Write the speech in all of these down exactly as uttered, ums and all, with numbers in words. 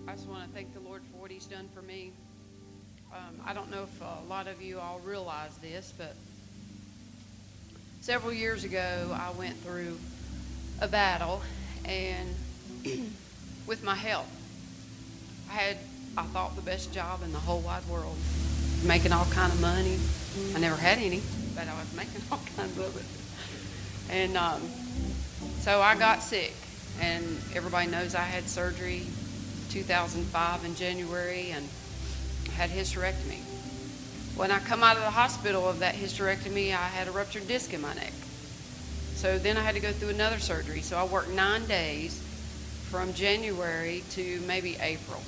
I just want to thank the Lord for what he's done for me. Um, I don't know if a lot of you all realize this, but several years ago, I went through a battle, and with my health, I had, I thought, the best job in the whole wide world, making all kind of money. I never had any, but I was making all kinds of it. And um, so I got sick, and everybody knows I had surgery two thousand five in January and had hysterectomy. When I come out of the hospital of that hysterectomy, I had a ruptured disc in my neck. So then I had to go through another surgery. So I worked nine days from January to maybe April.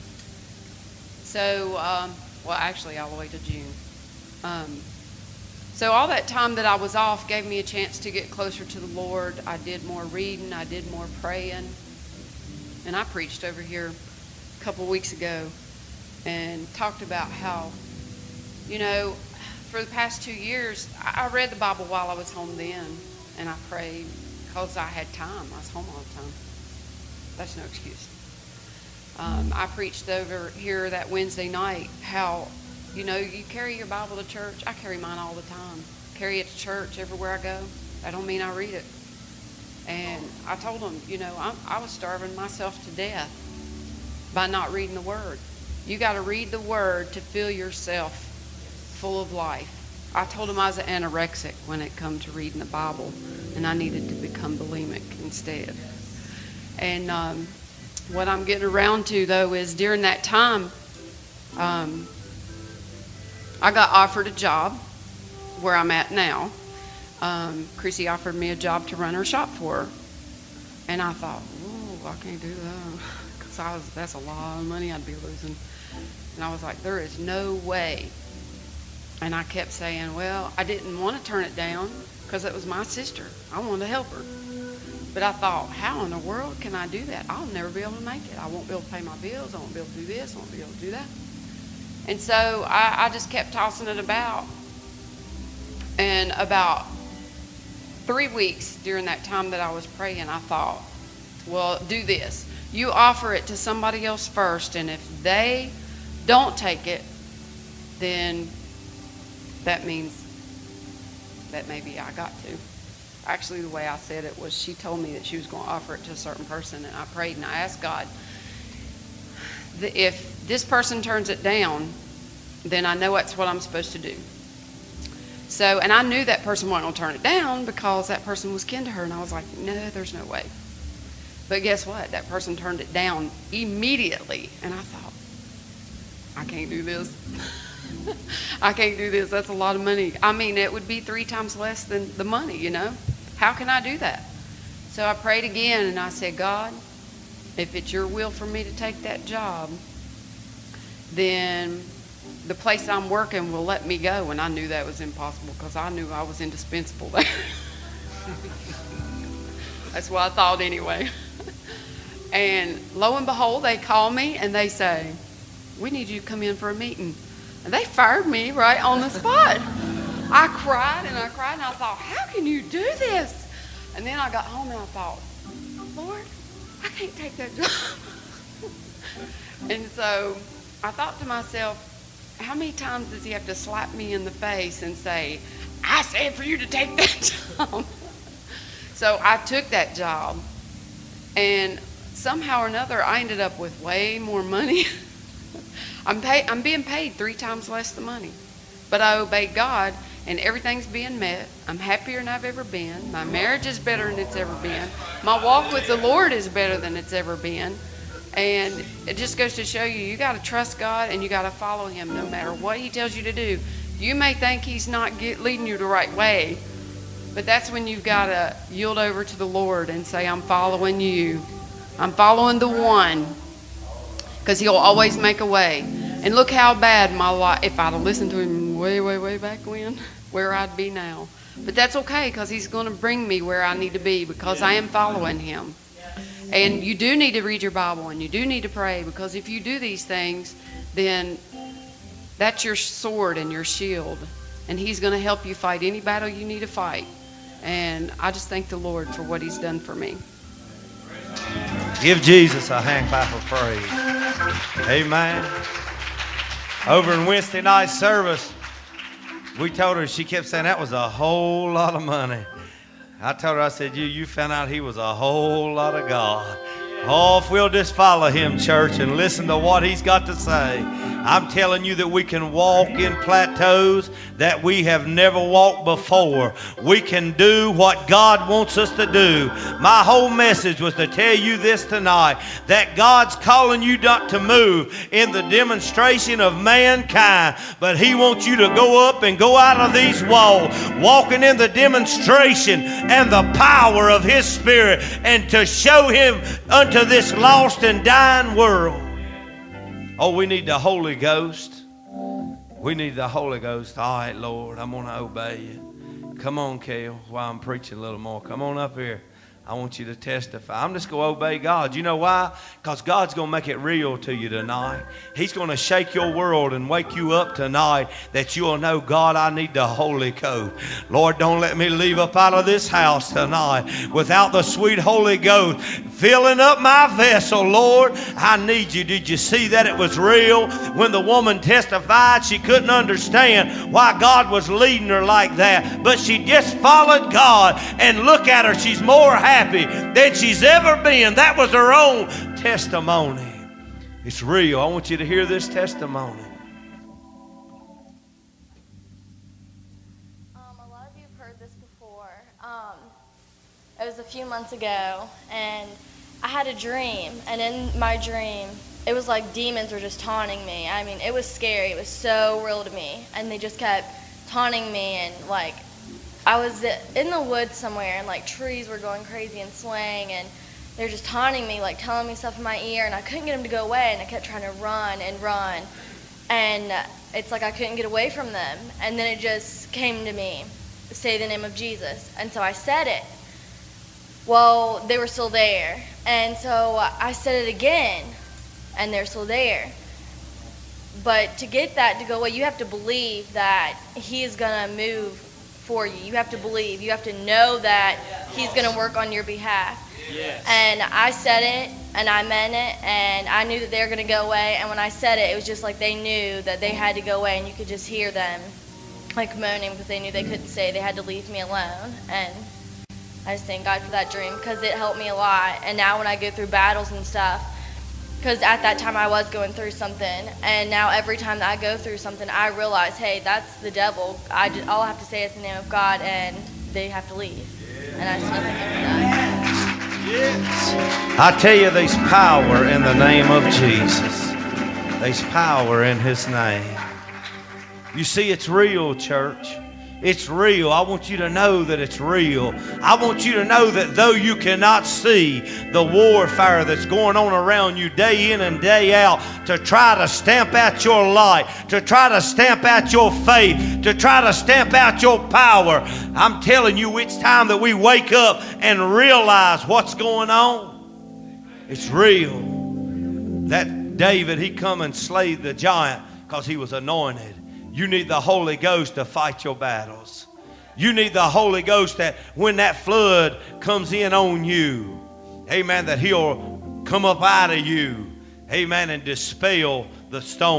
So, um, well, actually all the way to June. Um, so all that time that I was off gave me a chance to get closer to the Lord. I did more reading. I did more praying. And I preached over here a couple weeks ago and talked about how, you know, for the past two years, I read the Bible while I was home then, and I prayed because I had time. I was home all the time. That's no excuse. Um, I preached over here that Wednesday night how, you know, you carry your Bible to church. I carry mine all the time. Carry it to church everywhere I go. That don't mean I read it. And I told them, you know, I'm, I was starving myself to death by not reading the Word. You got to read the Word to fill yourself full of life. I told them I was an anorexic when it come to reading the Bible, and I needed to become bulimic instead. And um, what I'm getting around to, though, is during that time, um, I got offered a job where I'm at now. Um, Chrissy offered me a job to run her shop for her. And I thought, ooh, I can't do that. Because I was, that's a lot of money I'd be losing. And I was like, there is no way. And I kept saying, well, I didn't want to turn it down because it was my sister. I wanted to help her. But I thought, how in the world can I do that? I'll never be able to make it. I won't be able to pay my bills. I won't be able to do this. I won't be able to do that. And so I, I just kept tossing it about. And about three weeks during that time that I was praying, I thought, well, do this. You offer it to somebody else first, and if they don't take it, then that means that maybe I got to. Actually, the way I said it was she told me that she was going to offer it to a certain person, and I prayed and I asked God, if this person turns it down, then I know that's what I'm supposed to do. So, and I knew that person wasn't going to turn it down because that person was kin to her, and I was like, no, there's no way. But guess what? That person turned it down immediately, and I thought, I can't do this. I can't do this. That's a lot of money. I mean, it would be three times less than the money, you know. How can I do that? So I prayed again, and I said, God, if it's your will for me to take that job, then the place I'm working will let me go. And I knew that was impossible because I knew I was indispensable there. That's what I thought anyway. And lo and behold, they call me and they say, we need you to come in for a meeting. And they fired me right on the spot. I cried and I cried and I thought, how can you do this? And then I got home and I thought, Lord, I can't take that job. And so I thought to myself, how many times does he have to slap me in the face and say, I said for you to take that job? So I took that job, and somehow or another I ended up with way more money. I'm pay, I'm being paid three times less the money. But I obeyed God, and everything's being met. I'm happier than I've ever been. My marriage is better than it's ever been. My walk with the Lord is better than it's ever been. And it just goes to show you, you got to trust God and you got to follow him no matter what he tells you to do. You may think he's not get, leading you the right way, but that's when you've got to yield over to the Lord and say, I'm following you. I'm following the one, because he'll always make a way. And look how bad my life, if I'd have listened to him way, way, way back when, where I'd be now. But that's okay, because he's going to bring me where I need to be because I am following him. And you do need to read your Bible and you do need to pray, because if you do these things, then that's your sword and your shield. And he's going to help you fight any battle you need to fight. And I just thank the Lord for what he's done for me. Give Jesus a hand clap of praise. Amen. Over in Wednesday night service, we told her, she kept saying that was a whole lot of money. I told her, I said, you, you found out he was a whole lot of God. Oh, if we'll just follow him, church, and listen to what he's got to say. I'm telling you that we can walk in plateaus that we have never walked before. We can do what God wants us to do. My whole message was to tell you this tonight, that God's calling you not to move in the demonstration of mankind, but he wants you to go up and go out of these walls, walking in the demonstration and the power of his Spirit, and to show him unto this lost and dying world. Oh, we need the Holy Ghost. We need the Holy Ghost. All right, Lord, I'm going to obey you. Come on, Kale, while I'm preaching a little more. Come on up here. I want you to testify. I'm just going to obey God. You know why? Because God's going to make it real to you tonight. He's going to shake your world and wake you up tonight that you'll know, God, I need the Holy Ghost. Lord, don't let me leave up out of this house tonight without the sweet Holy Ghost filling up my vessel, Lord. I need you. Did you see that it was real? When the woman testified, she couldn't understand why God was leading her like that. But she just followed God, and look at her. She's more happy than she's ever been. That was her own testimony. It's real. I want you to hear this testimony. Um, a lot of you have heard this before. Um, it was a few months ago, and I had a dream, and in my dream, it was like demons were just taunting me. I mean, it was scary. It was so real to me, and they just kept taunting me, and like, I was in the woods somewhere, and like trees were going crazy and swaying, and they're just taunting me, like telling me stuff in my ear, and I couldn't get them to go away, and I kept trying to run and run, and it's like I couldn't get away from them. And then it just came to me, say the name of Jesus, and so I said it. Well, they were still there, and so I said it again, and they're still there. But to get that to go away, you have to believe that he is gonna move for you. You have to believe. You have to know that he's going to work on your behalf. Yes. And I said it, and I meant it, and I knew that they were going to go away. And when I said it, it was just like they knew that they had to go away, and you could just hear them like moaning because they knew they couldn't stay. They had to leave me alone. And I just thank God for that dream because it helped me a lot. And now when I go through battles and stuff, because at that time I was going through something, and now every time that I go through something, I realize, hey, that's the devil. I just, all I have to say is the name of God, and they have to leave. Yeah. And I still thank him for that. Yes. I tell you, there's power in the name of Jesus. There's power in his name. You see, it's real, church. It's real. I want you to know that it's real. I want you to know that though you cannot see the warfare that's going on around you day in and day out to try to stamp out your light, to try to stamp out your faith, to try to stamp out your power, I'm telling you, it's time that we wake up and realize what's going on. It's real. That David, he come and slayed the giant because he was anointed. You need the Holy Ghost to fight your battles. You need the Holy Ghost that when that flood comes in on you, amen, that he'll come up out of you, amen, and dispel the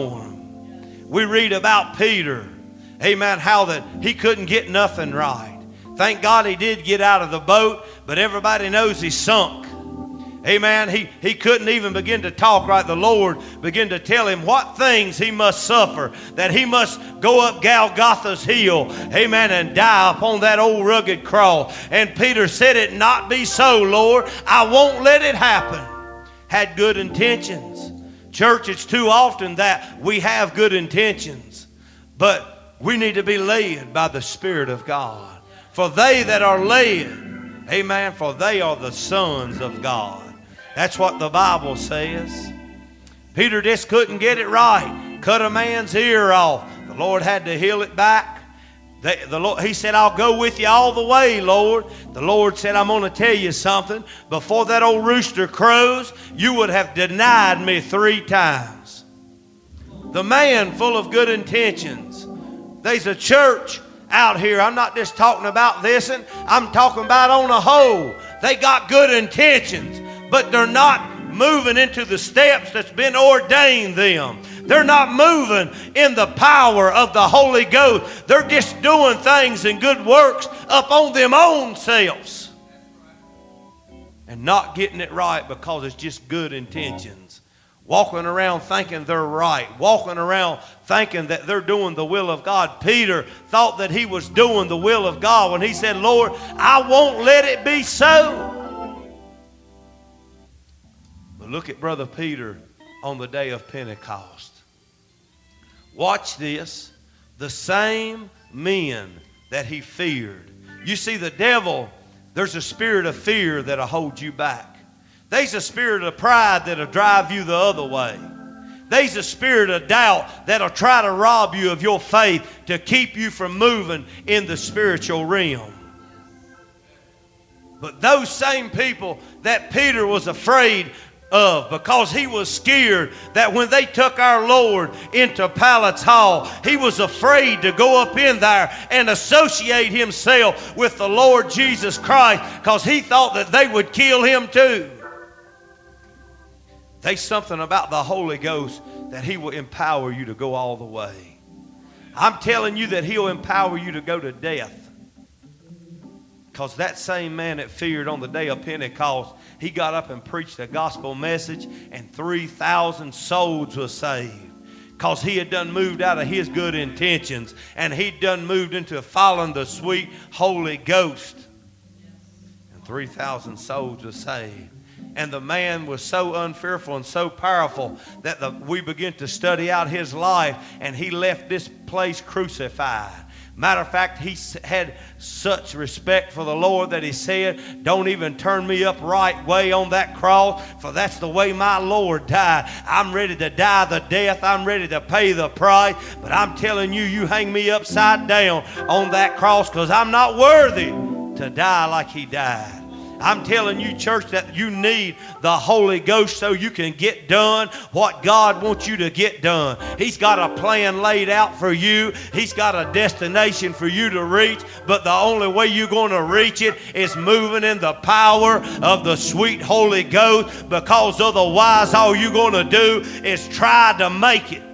storm. We read about Peter, amen, how that he couldn't get nothing right. Thank God he did get out of the boat, but everybody knows he sunk. Amen. He, he couldn't even begin to talk right. The Lord began to tell him what things he must suffer, that he must go up Golgotha's hill, amen, and die upon that old rugged cross. And Peter said, it not be so, Lord. I won't let it happen. Had good intentions. Church, it's too often that we have good intentions, but we need to be led by the Spirit of God. For they that are led, amen, for they are the sons of God. That's what the Bible says. Peter just couldn't get it right. Cut a man's ear off. The Lord had to heal it back. They, the Lord, he said, I'll go with you all the way, Lord. The Lord said, I'm going to tell you something. Before that old rooster crows, you would have denied me three times. The man full of good intentions. There's a church out here. I'm not just talking about this. I'm talking about on a whole. They got good intentions, but they're not moving into the steps that's been ordained them. They're not moving in the power of the Holy Ghost. They're just doing things and good works up on them own selves. And not getting it right because it's just good intentions. Walking around thinking they're right. Walking around thinking that they're doing the will of God. Peter thought that he was doing the will of God when he said, Lord, I won't let it be so. But look at Brother Peter on the day of Pentecost. Watch this. The same men that he feared. You see, the devil, there's a spirit of fear that'll hold you back. There's a spirit of pride that'll drive you the other way. There's a spirit of doubt that'll try to rob you of your faith to keep you from moving in the spiritual realm. But those same people that Peter was afraid of, because he was scared that when they took our Lord into Pilate's Hall, he was afraid to go up in there and associate himself with the Lord Jesus Christ, because he thought that they would kill him too. There's something about the Holy Ghost that he will empower you to go all the way. I'm telling you that he'll empower you to go to death. Because that same man that feared on the day of Pentecost, he got up and preached a gospel message, and three thousand souls were saved. Because he had done moved out of his good intentions, and he'd done moved into following the sweet Holy Ghost. And three thousand souls were saved. And the man was so unfearful and so powerful that the, we began to study out his life, and he left this place crucified. Matter of fact, he had such respect for the Lord that he said, don't even turn me up right way on that cross, for that's the way my Lord died. I'm ready to die the death. I'm ready to pay the price. But I'm telling you, you hang me upside down on that cross, because I'm not worthy to die like he died. I'm telling you, church, that you need the Holy Ghost so you can get done what God wants you to get done. He's got a plan laid out for you. He's got a destination for you to reach, but the only way you're going to reach it is moving in the power of the sweet Holy Ghost, because otherwise all you're going to do is try to make it.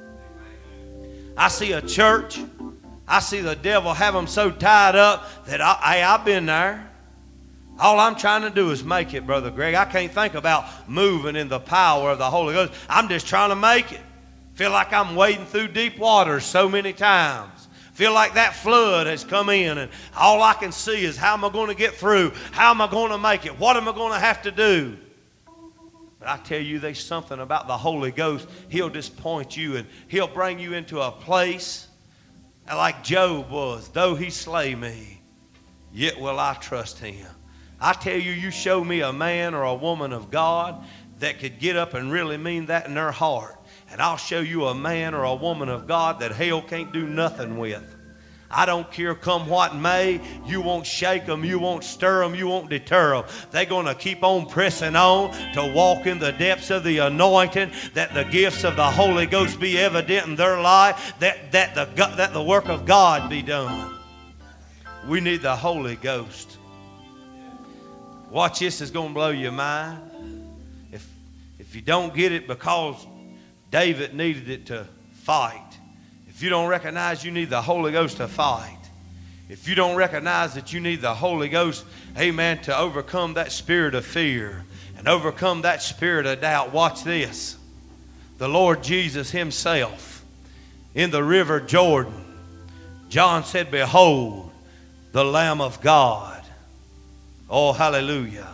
I see a church, I see the devil have them so tied up that I, hey, I've been there. All I'm trying to do is make it, Brother Greg. I can't think about moving in the power of the Holy Ghost. I'm just trying to make it. Feel like I'm wading through deep waters so many times. Feel like that flood has come in, and all I can see is how am I going to get through? How am I going to make it? What am I going to have to do? But I tell you, there's something about the Holy Ghost. He'll just point you, and he'll bring you into a place like Job was. Though he slay me, yet will I trust him. I tell you, you show me a man or a woman of God that could get up and really mean that in their heart, and I'll show you a man or a woman of God that hell can't do nothing with. I don't care come what may. You won't shake them. You won't stir them. You won't deter them. They're going to keep on pressing on to walk in the depths of the anointing, that the gifts of the Holy Ghost be evident in their life, that, that, the, that the work of God be done. We need the Holy Ghost. Watch this, is going to blow your mind. If, if you don't get it, because David needed it to fight. If you don't recognize you need the Holy Ghost to fight. If you don't recognize that you need the Holy Ghost, amen, to overcome that spirit of fear and overcome that spirit of doubt. Watch this. The Lord Jesus himself in the river Jordan, John said, behold, the Lamb of God. Oh, hallelujah.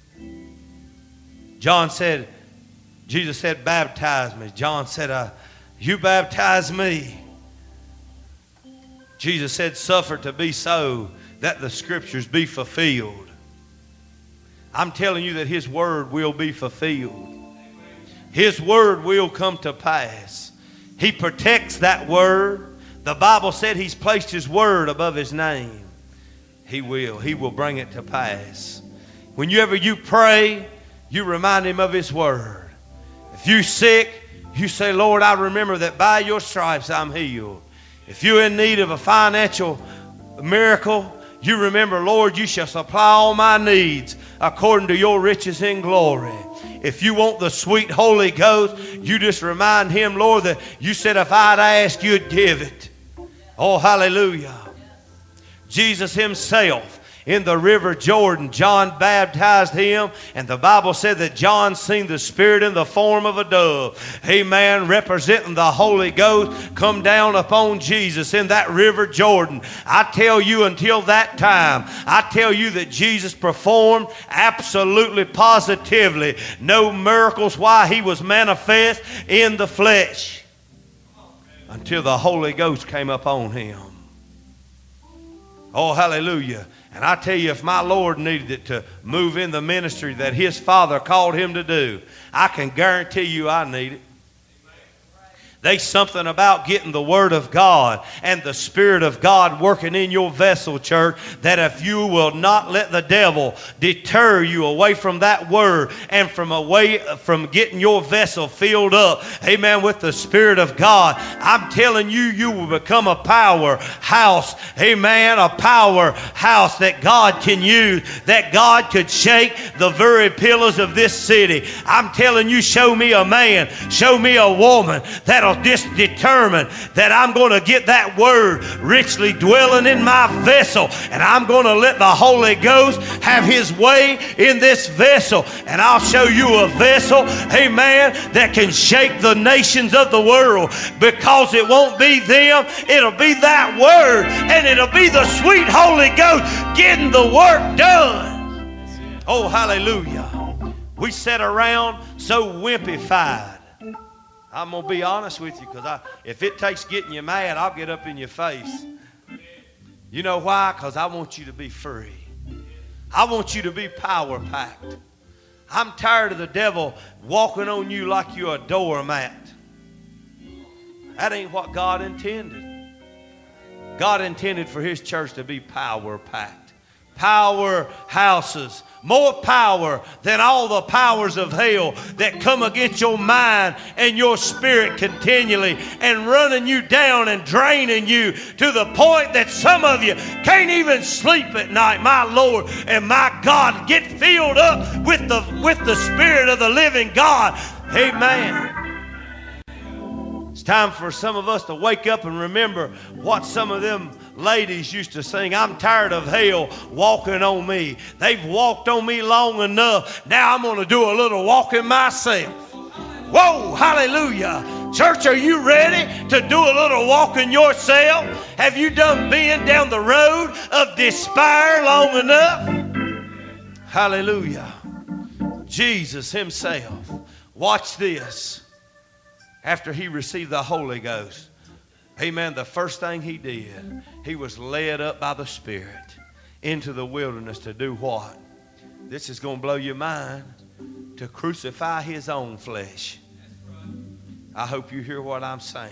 John said, Jesus said, baptize me. John said, uh, you baptize me. Jesus said, suffer to be so, that the scriptures be fulfilled. I'm telling you that his word will be fulfilled. His word will come to pass. He protects that word. The Bible said he's placed his word above his name. He will. He will bring it to pass. Whenever you pray, you remind him of his word. If you're sick, you say, Lord, I remember that by your stripes I'm healed. If you're in need of a financial miracle, you remember, Lord, you shall supply all my needs according to your riches in glory. If you want the sweet Holy Ghost, you just remind him, Lord, that you said if I'd ask, you'd give it. Oh, hallelujah. Jesus himself, in the river Jordan, John baptized him, and the Bible said that John seen the Spirit in the form of a dove, amen, representing the Holy Ghost come down upon Jesus in that river Jordan. I tell you, until that time, I tell you that Jesus performed absolutely positively no miracles while he was manifest in the flesh until the Holy Ghost came upon him. Oh, hallelujah. And I tell you, if my Lord needed it to move in the ministry that his Father called him to do, I can guarantee you I need it. There's something about getting the Word of God and the Spirit of God working in your vessel, church, that if you will not let the devil deter you away from that Word and from away from getting your vessel filled up, amen, with the Spirit of God, I'm telling you, you will become a powerhouse, amen, a powerhouse that God can use, that God could shake the very pillars of this city. I'm telling you, show me a man, show me a woman that'll just determine that I'm going to get that Word richly dwelling in my vessel, and I'm going to let the Holy Ghost have his way in this vessel, and I'll show you a vessel, amen, that can shake the nations of the world, because it won't be them, it'll be that Word, and it'll be the sweet Holy Ghost getting the work done. Oh, hallelujah. We sat around so wimpy-fied. I'm going to be honest with you, because I, if it takes getting you mad, I'll get up in your face. You know why? Because I want you to be free. I want you to be power-packed. I'm tired of the devil walking on you like you're a doormat. That ain't what God intended. God intended for his church to be power-packed. Powerhouses. More power than all the powers of hell that come against your mind and your spirit continually and running you down and draining you to the point that some of you can't even sleep at night. My Lord and my God, get filled up with the, with the Spirit of the living God. Amen. It's time for some of us to wake up and remember what some of them ladies used to sing. I'm tired of hell walking on me. They've walked on me long enough. Now I'm going to do a little walking myself. Whoa, hallelujah. Church, are you ready to do a little walking yourself? Have you done been down the road of despair long enough? Hallelujah. Jesus himself. Watch this. After he received the Holy Ghost, amen, the first thing he did, he was led up by the Spirit into the wilderness to do what? This is going to blow your mind. To crucify his own flesh. I hope you hear what I'm saying.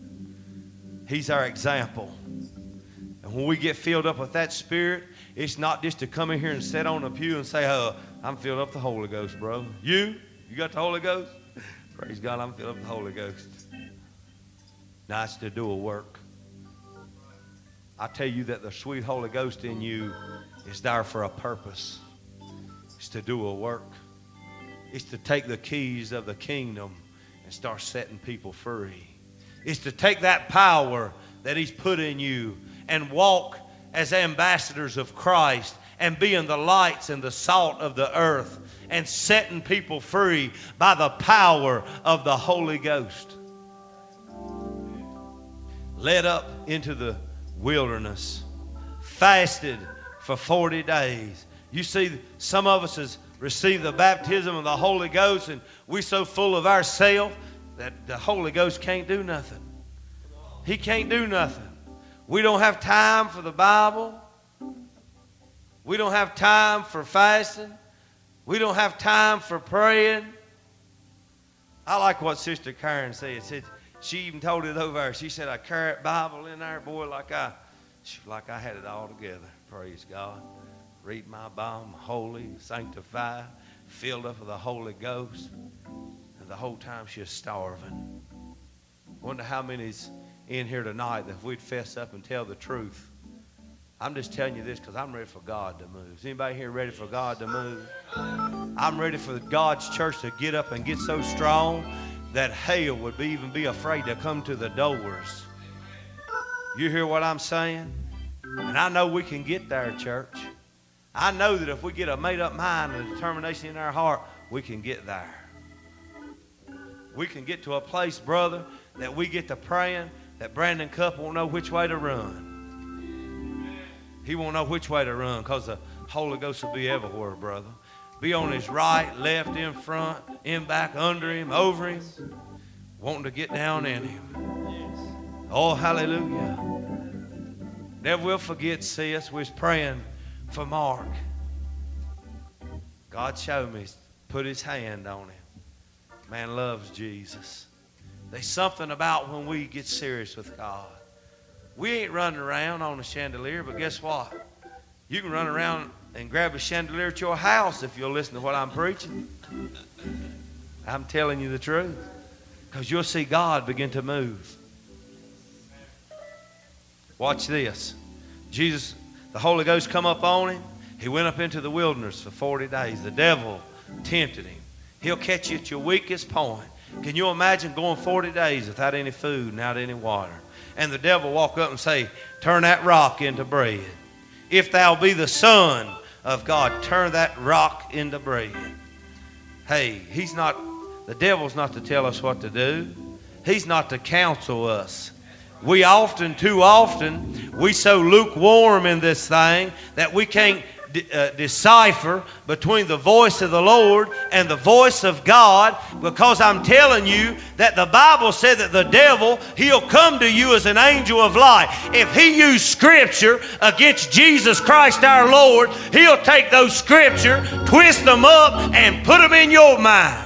He's our example. And when we get filled up with that Spirit, it's not just to come in here and sit on a pew and say, oh, I'm filled up with the Holy Ghost, bro. You? You got the Holy Ghost? Praise God, I'm filled up with the Holy Ghost. Now it's to do a work. I tell you that the sweet Holy Ghost in you is there for a purpose. It's to do a work. It's to take the keys of the kingdom and start setting people free. It's to take that power that he's put in you and walk as ambassadors of Christ and being the lights and the salt of the earth and setting people free by the power of the Holy Ghost. Led up into the wilderness, fasted for forty days. You see, some of us has received the baptism of the Holy Ghost, and we're so full of ourselves that the Holy Ghost can't do nothing. He can't do nothing. We don't have time for the Bible. We don't have time for fasting. We don't have time for praying. I like what Sister Karen said. said she even told it over there. She said, I carry that Bible in there, boy, like I, like I had it all together. Praise God. Read my Bible, holy, sanctified, filled up with the Holy Ghost. And the whole time she was starving. Wonder how many's in here tonight that if we'd fess up and tell the truth. I'm just telling you this because I'm ready for God to move. Is anybody here ready for God to move? I'm ready for God's church to get up and get so strong that hell would be, even be afraid to come to the doors. You hear what I'm saying? And I know we can get there, church. I know that if we get a made-up mind and a determination in our heart, we can get there. We can get to a place, brother, that we get to praying that Brandon Cup won't know which way to run. He won't know which way to run because the Holy Ghost will be everywhere, brother. Be on his right, left, in front, in back, under him, over him, wanting to get down in him. Oh, hallelujah. Never will forget, see us, we was praying for Mark. God showed me, put his hand on him. Man loves Jesus. There's something about when we get serious with God. We ain't running around on a chandelier, but guess what? You can run around and grab a chandelier at your house if you'll listen to what I'm preaching. I'm telling you the truth. Because you'll see God begin to move. Watch this. Jesus, the Holy Ghost come up on him. He went up into the wilderness for forty days. The devil tempted him. He'll catch you at your weakest point. Can you imagine going forty days without any food and without any water? And the devil walk up and say, turn that rock into bread. If thou be the Son of God, turn that rock into bread. Hey, he's not, the devil's not to tell us what to do. He's not to counsel us. We often, too often, we so lukewarm in this thing that we can't de- uh, decipher between the voice of the Lord and the voice of God, because I'm telling you that the Bible said that the devil, he'll come to you as an angel of light. If he used Scripture against Jesus Christ our Lord, he'll take those Scripture, twist them up, and put them in your mind.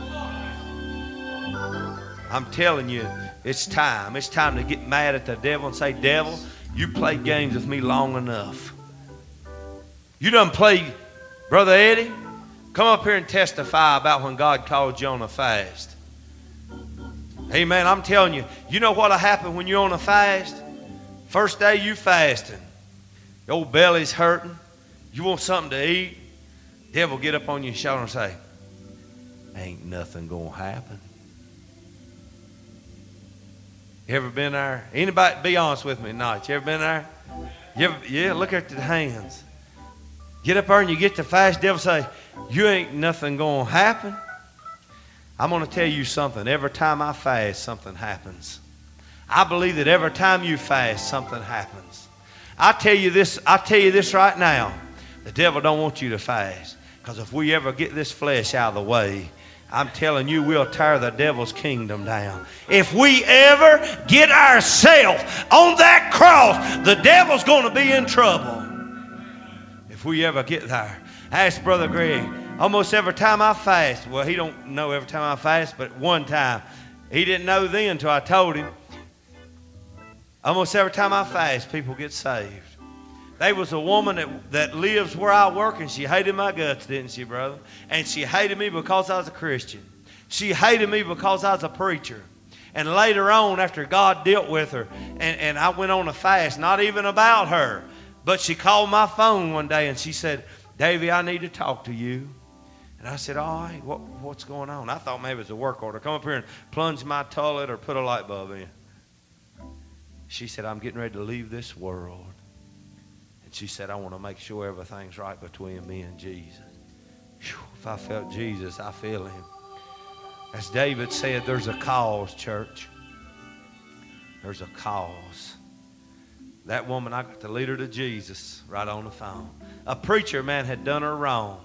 I'm telling you, it's time. It's time to get mad at the devil and say, devil, you played games with me long enough. You done played, Brother Eddie, come up here and testify about when God called you on a fast. Amen. I'm telling you, you know what'll happen when you're on a fast? First day you fasting. Your old belly's hurting. You want something to eat. Devil get up on your shoulder and say, ain't nothing gonna happen. You ever been there? Anybody, be honest with me tonight. You ever been there? You ever, yeah, look at the hands. Get up there and you get to fast. Devil say, you ain't nothing going to happen. I'm going to tell you something. Every time I fast, something happens. I believe that every time you fast, something happens. I tell you this, I tell you this right now. The devil don't want you to fast. Because if we ever get this flesh out of the way, I'm telling you, we'll tear the devil's kingdom down. If we ever get ourselves on that cross, the devil's going to be in trouble. If we ever get there. I asked Brother Greg, almost every time I fast, well, he don't know every time I fast, but one time. He didn't know then until I told him. Almost every time I fast, people get saved. There was a woman that, that lives where I work, and she hated my guts, didn't she, brother? And she hated me because I was a Christian. She hated me because I was a preacher. And later on, after God dealt with her, and, and I went on a fast, not even about her, but she called my phone one day, and she said, Davey, I need to talk to you. And I said, all right, what, what's going on? I thought maybe it was a work order. Come up here and plunge my toilet or put a light bulb in. She said, I'm getting ready to leave this world. And she said, I want to make sure everything's right between me and Jesus. Whew, if I felt Jesus, I feel him. As David said, there's a cause, church. There's a cause. That woman, I got to lead her to Jesus right on the phone. A preacher, man, had done her wrong.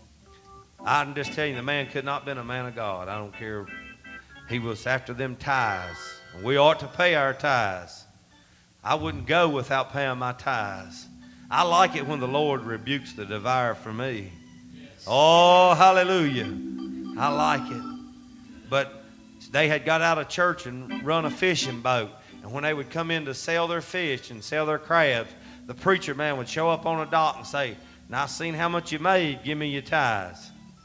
I can just tell you, the man could not have been a man of God. I don't care. He was after them tithes. We ought to pay our tithes. I wouldn't go without paying my tithes. I like it when the Lord rebukes the devourer for me. Yes. Oh, hallelujah. I like it. But they had got out of church and run a fishing boat. And when they would come in to sell their fish and sell their crabs, the preacher man would show up on a dock and say, now I seen how much you made, give me your tithes.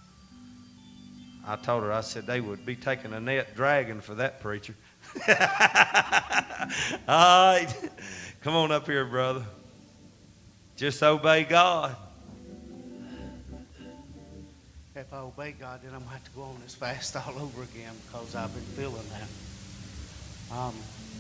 I told her, I said, they would be taking a net dragging for that preacher. All right. Come on up here, brother. Just obey God. If I obey God, then I'm going to have to go on this fast all over again because I've been feeling that. Um,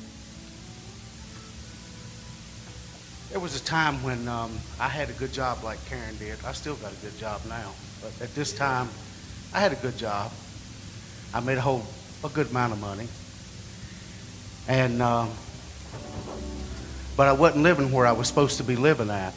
there was a time when um, I had a good job like Karen did. I still got a good job now. But at this time, I had a good job. I made a whole a good amount of money. And um, but I wasn't living where I was supposed to be living at.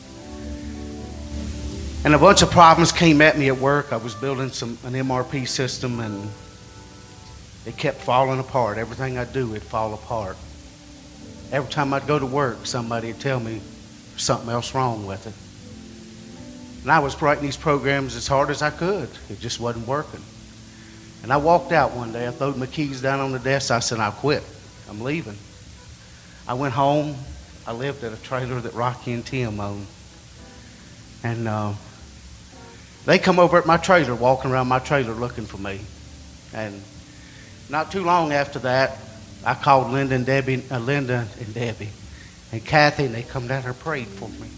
And a bunch of problems came at me at work. I was building some an M R P system, and it kept falling apart. Everything I do, it'd fall apart. Every time I'd go to work, somebody would tell me there's something else wrong with it. And I was writing these programs as hard as I could. It just wasn't working. And I walked out one day. I threw my keys down on the desk. I said, I quit. I'm leaving. I went home. I lived at a trailer that Rocky and Tim owned. And uh, they come over at my trailer, walking around my trailer looking for me. And not too long after that, I called Linda and Debbie, uh, Linda and Debbie, and Kathy, and they come down there and prayed for me.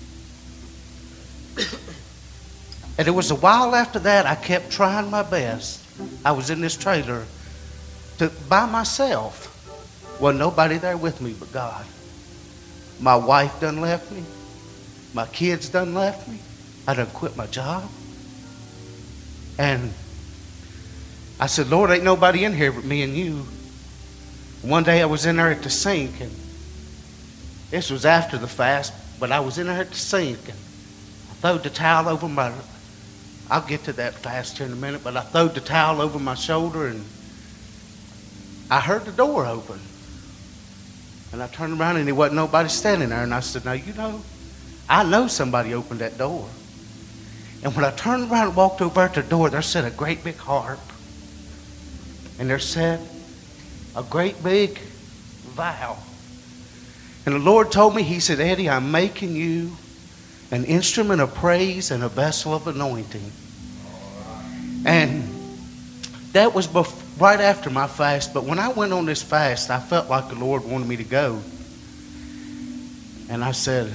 And it was a while after that, I kept trying my best. I was in this trailer to by myself. Well, nobody there with me but God. My wife done left me. My kids done left me. I done quit my job. And I said, Lord, ain't nobody in here but me and you. One day I was in there at the sink, and this was after the fast, but I was in there at the sink, and I throwed the towel over my, I'll get to that fast here in a minute, but I throwed the towel over my shoulder, and I heard the door open. And I turned around, and there wasn't nobody standing there, and I said, now, you know, I know somebody opened that door. And when I turned around and walked over at the door, there sat a great big harp. And there sat a great big vow. And the Lord told me, he said, Eddie, I'm making you an instrument of praise and a vessel of anointing. And that was before, right after my fast. But when I went on this fast, I felt like the Lord wanted me to go. And I said,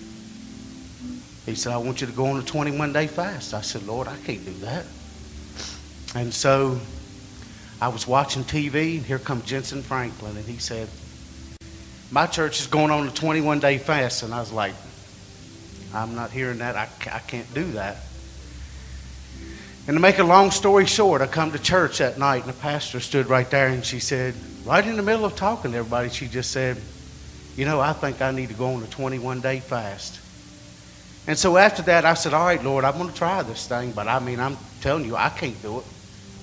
he said, I want you to go on a twenty-one day fast. I said, Lord, I can't do that. And so I was watching T V, and here comes Jensen Franklin, and he said, my church is going on a twenty-one day fast. And I was like, I'm not hearing that. I, I can't do that. And to make a long story short, I come to church that night, and the pastor stood right there, and she said, right in the middle of talking to everybody, she just said, you know, I think I need to go on a twenty-one day fast. And so after that, I said, all right, Lord, I'm going to try this thing, but I mean, I'm telling you, I can't do it.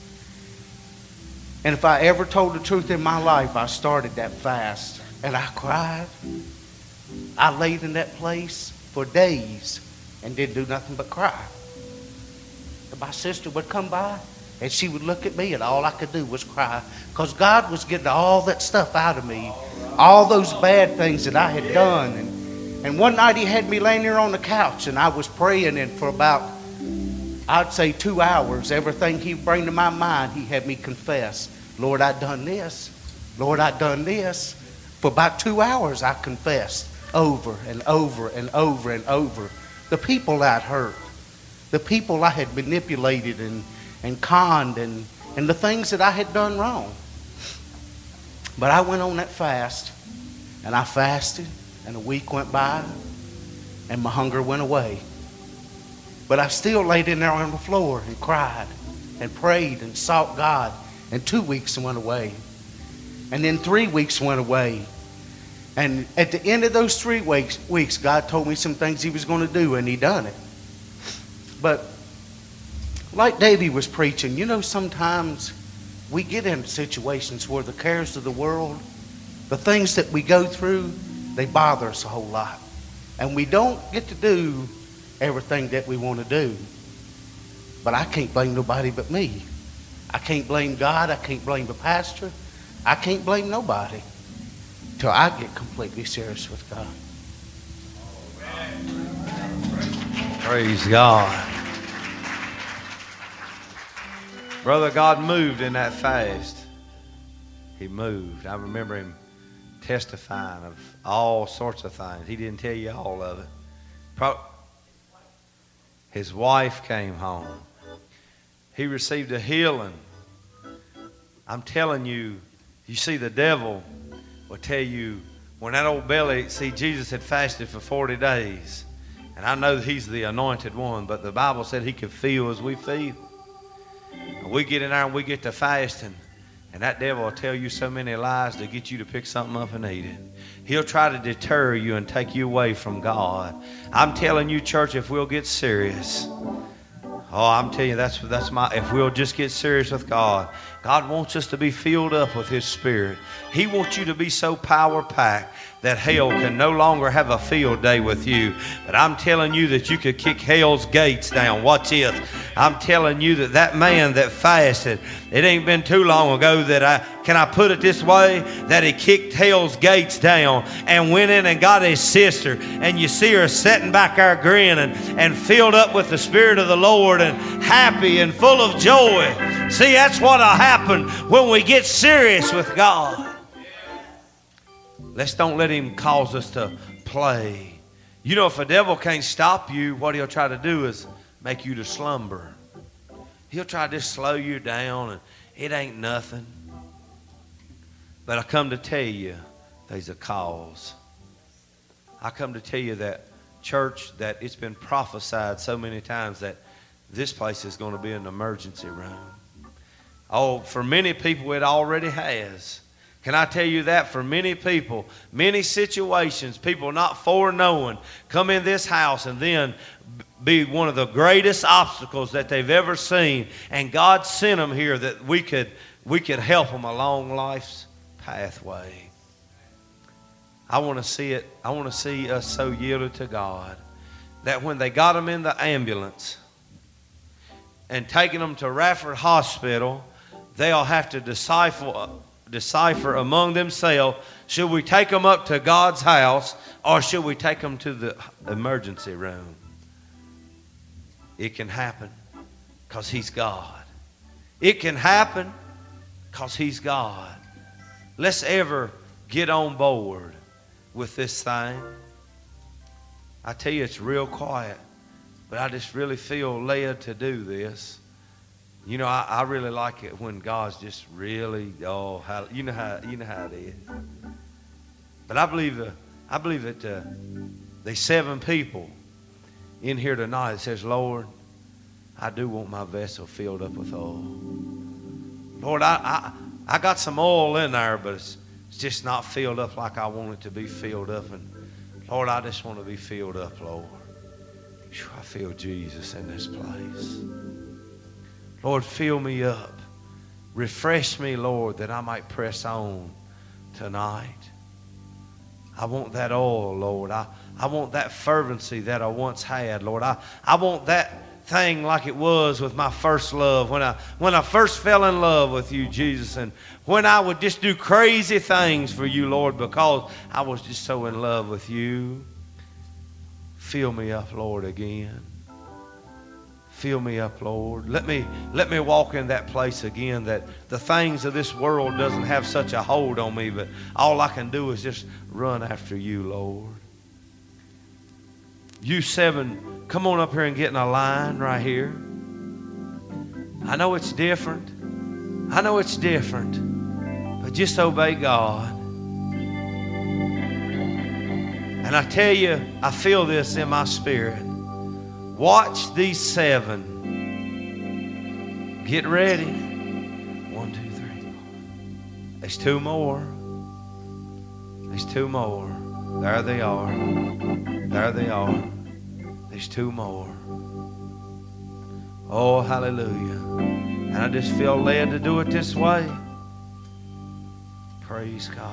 And if I ever told the truth in my life, I started that fast, and I cried. I laid in that place for days and didn't do nothing but cry. And my sister would come by, and she would look at me, and all I could do was cry, because God was getting all that stuff out of me, all those bad things that I had done. And And one night he had me laying there on the couch, and I was praying, and for about, I'd say two hours, everything he'd bring to my mind, he had me confess. Lord, I done this. Lord, I done this. For about two hours I confessed over and over and over and over. The people I'd hurt, the people I had manipulated and, and conned, and, and the things that I had done wrong. But I went on that fast, and I fasted. And a week went by, and my hunger went away. But I still laid in there on the floor and cried and prayed and sought God. And two weeks went away. And then three weeks went away. And at the end of those three weeks, weeks God told me some things he was going to do, and he done it. But like Davey was preaching, you know, sometimes we get into situations where the cares of the world, the things that we go through, they bother us a whole lot. And we don't get to do everything that we want to do. But I can't blame nobody but me. I can't blame God. I can't blame the pastor. I can't blame nobody till I get completely serious with God. Praise God. Brother, God moved in that fast. He moved. I remember him testifying of all sorts of things. He didn't tell you all of it, Pro- His wife came home. He received a healing. I'm telling you, you see, the devil will tell you, when that old belly, see, Jesus had fasted for forty days. And I know he's the anointed one, but the Bible said he could feel as we feel. And we get in there and we get to fasting, and that devil will tell you so many lies to get you to pick something up and eat it. He'll try to deter you and take you away from God. I'm telling you, church, if we'll get serious, oh, I'm telling you, that's, that's my, if we'll just get serious with God, God wants us to be filled up with His Spirit. He wants you to be so power-packed that hell can no longer have a field day with you. But I'm telling you that you could kick hell's gates down. Watch this. I'm telling you that that man that fasted, it ain't been too long ago that I, can I put it this way, that he kicked hell's gates down and went in and got his sister. And you see her sitting back there grinning and filled up with the Spirit of the Lord and happy and full of joy. See, that's what'll happen when we get serious with God. Let's don't let him cause us to play. You know, if a devil can't stop you, what he'll try to do is make you to slumber. He'll try to just slow you down, and it ain't nothing. But I come to tell you, there's a cause. I come to tell you that, church, that it's been prophesied so many times that this place is going to be an emergency room. Oh, for many people it already has. Can I tell you that for many people, many situations, people not foreknowing, come in this house and then be one of the greatest obstacles that they've ever seen. And God sent them here that we could, we could help them along life's pathway. I want to see it. I want to see us so yielded to God that when they got them in the ambulance and taking them to Rafford Hospital, they'll have to decipher decipher among themselves, should we take them up to God's house or should we take them to the emergency room? It can happen because He's God. It can happen because He's God. Let's ever get on board with this thing. I tell you, it's real quiet, but I just really feel led to do this. You know, I, I really like it when God's just really, oh, how, you know how you know how it is. But I believe, uh, I believe that uh, there's seven people in here tonight that says, Lord, I do want my vessel filled up with oil. Lord, I, I, I got some oil in there, but it's, it's just not filled up like I want it to be filled up. And Lord, I just want to be filled up, Lord. Whew, I feel Jesus in this place. Lord, fill me up. Refresh me, Lord, that I might press on tonight. I want that oil, Lord. I, I want that fervency that I once had, Lord. I, I want that thing like it was with my first love, when I, when I first fell in love with you, Jesus, and when I would just do crazy things for you, Lord, because I was just so in love with you. Fill me up, Lord, again. Fill me up, Lord. Let me, let me walk in that place again that the things of this world doesn't have such a hold on me, but all I can do is just run after you, Lord. You seven, come on up here and get in a line right here. I know it's different. I know it's different, but just obey God. And I tell you, I feel this in my spirit. Watch these seven. Get ready. One, two, three, four. There's two more. There's two more. There they are. There they are. There's two more. Oh, hallelujah. And I just feel led to do it this way. Praise God.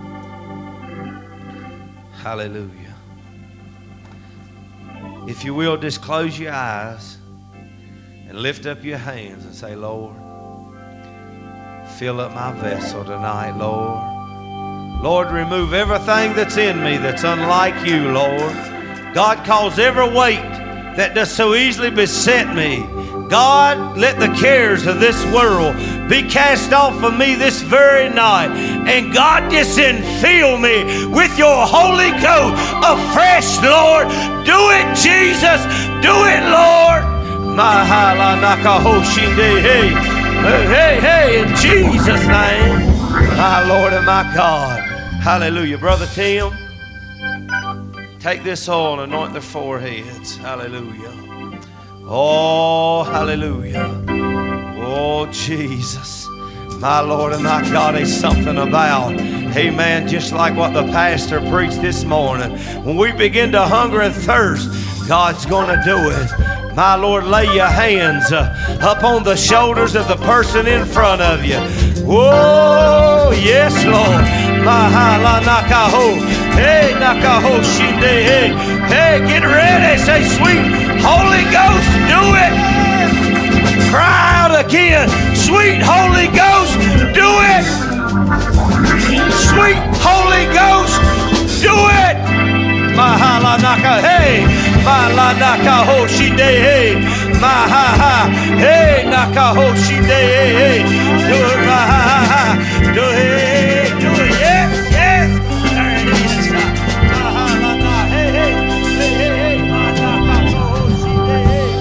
Hallelujah. If you will, just close your eyes and lift up your hands and say, Lord, fill up my vessel tonight, Lord. Lord, remove everything that's in me that's unlike you, Lord. God, cause every weight that does so easily beset me, God, let the cares of this world be cast off of me this very night. And God, just infill me with your Holy Ghost afresh, Lord. Do it, Jesus. Do it, Lord. Hey, hey, hey, in Jesus' name. My Lord and my God. Hallelujah. Brother Tim, take this oil and anoint their foreheads. Hallelujah. Oh, hallelujah. Oh, Jesus. My Lord and my God, there's something about, amen, just like what the pastor preached this morning. When we begin to hunger and thirst, God's going to do it. My Lord, lay your hands uh, up on the shoulders of the person in front of you. Whoa, yes, Lord. Mahala nakaho. Hey, nakaho shinde. Hey, hey, get ready. Say, sweet Holy Ghost, do it. Cry out again. Sweet Holy Ghost, do it. Sweet Holy Ghost, do it. Mahala naka. Hey, mahala nakaho shinde. Hey, maha. Hey, nakaho shinde. Hey, do it. Maha. Do it. Do it. Yes, yes. There it is. Mahala na. Hey, hey, hey, hey, hey. Nakaho shinde. Hey,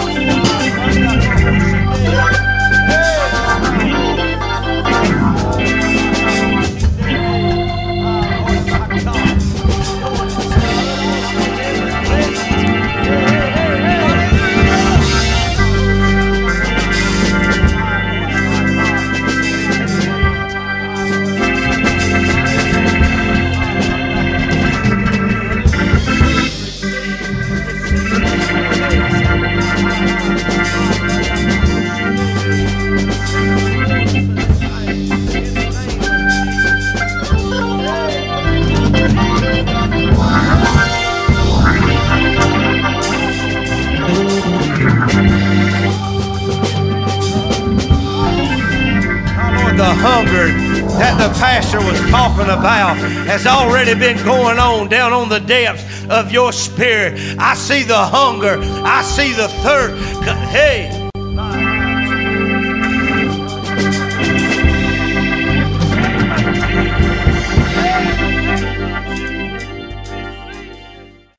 the hunger that the pastor was talking about has already been going on down on the depths of your spirit. I see the hunger. I see the thirst. Hey.